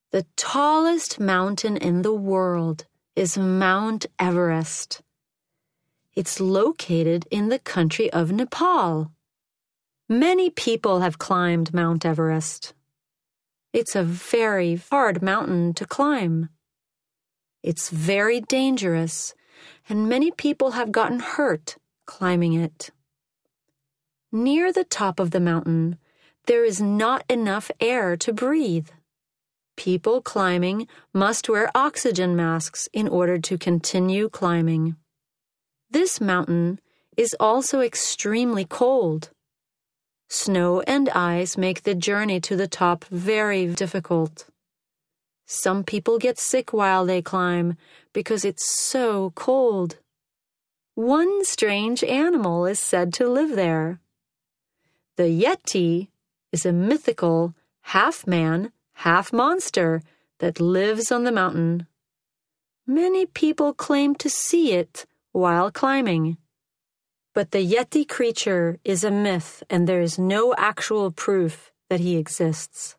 The tallest mountain in the world is Mount Everest. It's located in the country of Nepal. Many people have climbed Mount Everest. It's a very hard mountain to climb. It's very dangerous, and many people have gotten hurt climbing it. Near the top of the mountain, there is not enough air to breathe. People climbing must wear oxygen masks in order to continue climbing. This mountain is also extremely cold. Snow and ice make the journey to the top very difficult. Some people get sick while they climb because it's so cold. One strange animal is said to live there. The Yeti is a mythical half-man, half-monster that lives on the mountain. Many people claim to see it while climbing. But the Yeti creature is a myth, and there is no actual proof that he exists.